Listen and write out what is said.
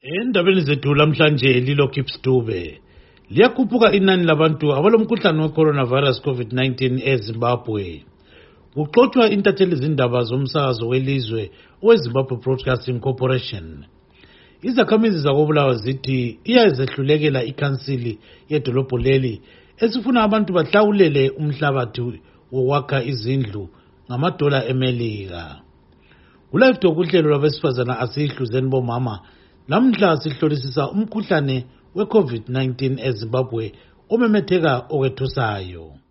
Endabeni zethu lamhlanje lilokhu Dube liyakhuphuka inani labantu abalomkhuhlane we-coronavirus COVID-19 eZimbabwe. Kuxoxwa intatheli izindaba zomsakazo welizwe oweZimbabwe Broadcasting Corporation. Izakhamizi zakobulawa zithi iyazehlulekela ikhansili yedolobho leli esifuna abantu bahlawulele umhlabathi wokwakha izindlu ngamadola eMelika. Kulive Talk uhlelo lwabesifazana asihluzeni bomama. Namhla sihlolisisa umkhuhlane we-COVID-19 eZimbabwe omemetheka okwethusayo.